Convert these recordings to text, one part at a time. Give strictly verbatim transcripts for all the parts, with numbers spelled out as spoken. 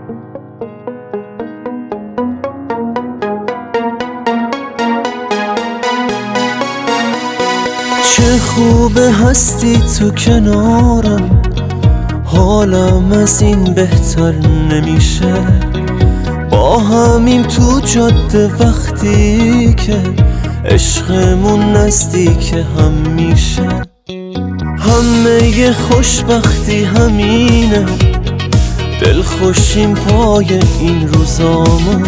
چه خوبه هستی تو کنارم، حالم از این بهتر نمیشه. با همیم تو جاده وقتی که عشقمون نزدیک هم میشه. همه خوشبختی همینه، دل خوشیم پای این روزامون.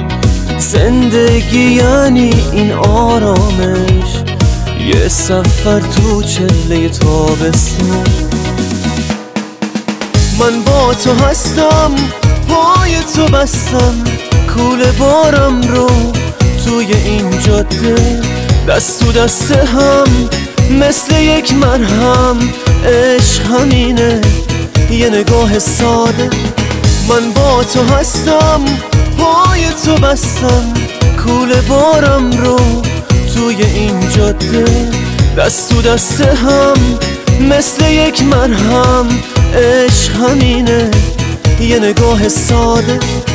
زندگی یعنی این آرامش، یه سفر تو چله تابستون. من با تو هستم، پای تو بستم، کوله بارم رو توی این جاده. دست تو دست هم مثل یک مرهم، عشق همینه یه نگاه ساده. من با تو هستم، پای تو بستم، کوله بارم رو توی این جاده. دست تو دست هم مثل یک مرهم، عشق همینه یه نگاه ساده.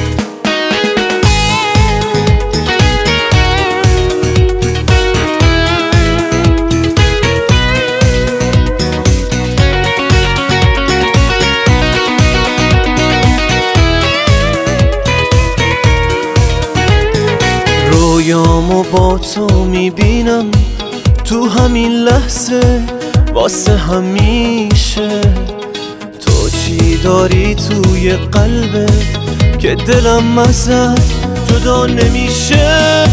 رویامو با تو میبینم تو همین لحظه، واسه همیشه. تو چی داری توی قلبت که دلم ازت جدا نمیشه؟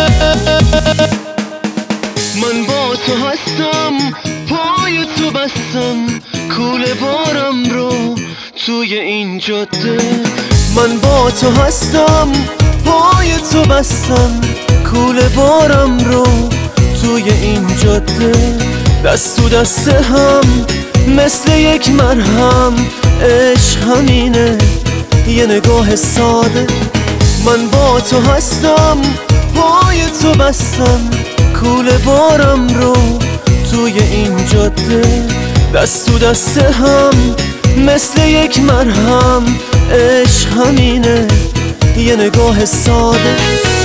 من با تو هستم، پای تو بستم، کوله بارم رو توی این جاده. من با تو هستم، پای تو بستم، کوله بارم رو توی این جاده. دست تو دست هم مثل یک مرهم، عشق همینه یه نگاه ساده. من با تو هستم، پای تو بستم، کوله بارم رو توی این جاده. دست تو دست هم مثل یک مرهم، عشق همینه یه نگاه ساده.